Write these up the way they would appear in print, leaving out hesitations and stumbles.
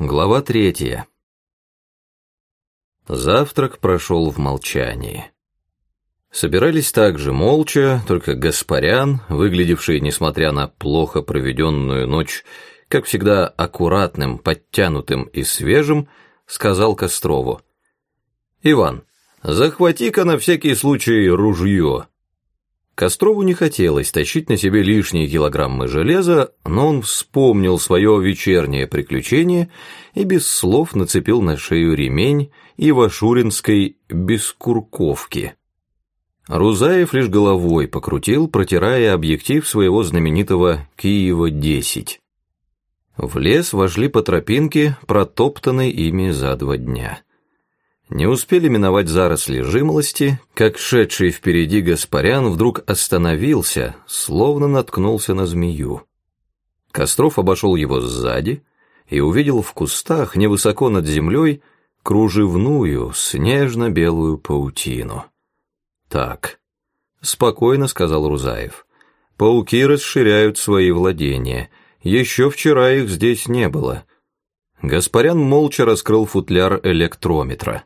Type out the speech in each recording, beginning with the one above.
Глава 3. Завтрак прошел в молчании. Собирались также молча, только Гаспарян, выглядевший, несмотря на плохо проведенную ночь, как всегда аккуратным, подтянутым и свежим, сказал Кострову: «Иван, захвати-ка на всякий случай ружье». Кострову не хотелось тащить на себе лишние килограммы железа, но он вспомнил свое вечернее приключение и без слов нацепил на шею ремень ивашуринской бескурковки. Рузаев лишь головой покрутил, протирая объектив своего знаменитого Киева-10. В лес вошли по тропинке, протоптанной ими за 2 дня. Не успели миновать заросли жимолости, как шедший впереди Гаспарян вдруг остановился, словно наткнулся на змею. Костров обошел его сзади и увидел в кустах, невысоко над землей, кружевную, снежно-белую паутину. «Так», — спокойно сказал Рузаев, — «пауки расширяют свои владения, еще вчера их здесь не было». Гаспарян молча раскрыл футляр электрометра.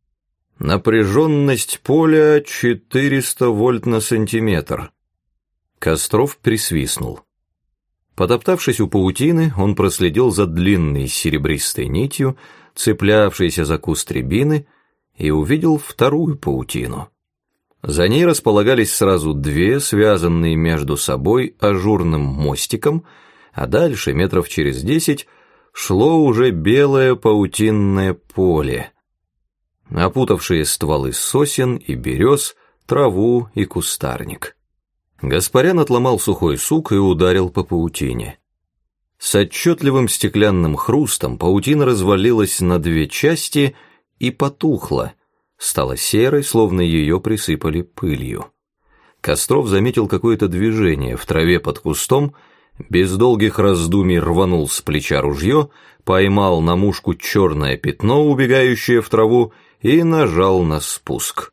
Напряженность поля 400 вольт на сантиметр. Костров присвистнул. Потоптавшись у паутины, он проследил за длинной серебристой нитью, цеплявшейся за куст рябины, и увидел вторую паутину. За ней располагались сразу 2, связанные между собой ажурным мостиком, а дальше, метров через 10, шло уже белое паутинное поле, опутавшие стволы сосен и берез, траву и кустарник. Гаспарян отломал сухой сук и ударил по паутине. С отчетливым стеклянным хрустом паутина развалилась на 2 части и потухла, стала серой, словно ее присыпали пылью. Костров заметил какое-то движение в траве под кустом, без долгих раздумий рванул с плеча ружье, поймал на мушку черное пятно, убегающее в траву, и нажал на спуск.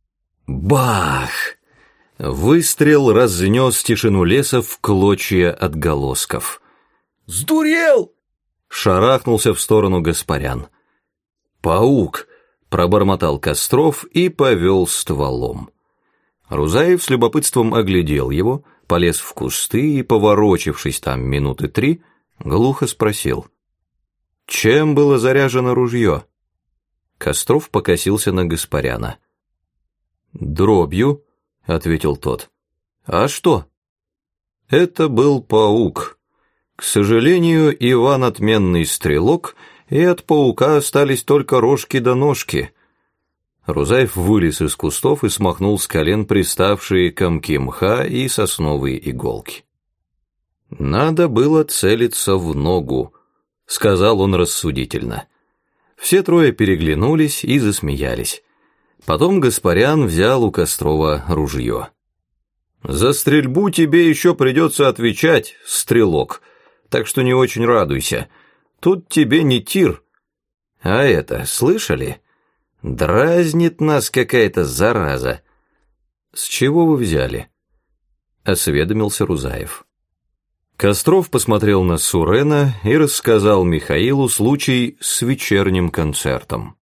Бах! Выстрел разнес тишину леса в клочья отголосков. «Сдурел!» — шарахнулся в сторону Гаспарян. «Паук!» — пробормотал Костров и повел стволом. Рузаев с любопытством оглядел его, полез в кусты и, поворочившись там минуты 3, глухо спросил: «Чем было заряжено ружье?» Костров покосился на Гаспаряна. «Дробью», — ответил тот. «А что?» «Это был паук. К сожалению, Иван отменный стрелок, и от паука остались только рожки да ножки». Рузаев вылез из кустов и смахнул с колен приставшие комки мха и сосновые иголки. «Надо было целиться в ногу», — сказал он рассудительно. Все 3 переглянулись и засмеялись. Потом Гаспарян взял у Кострова ружье. «За стрельбу тебе еще придется отвечать, стрелок, так что не очень радуйся. Тут тебе не тир. А это, слышали? Дразнит нас какая-то зараза». «С чего вы взяли?» — осведомился Рузаев. Костров посмотрел на Сурена и рассказал Михаилу случай с вечерним концертом.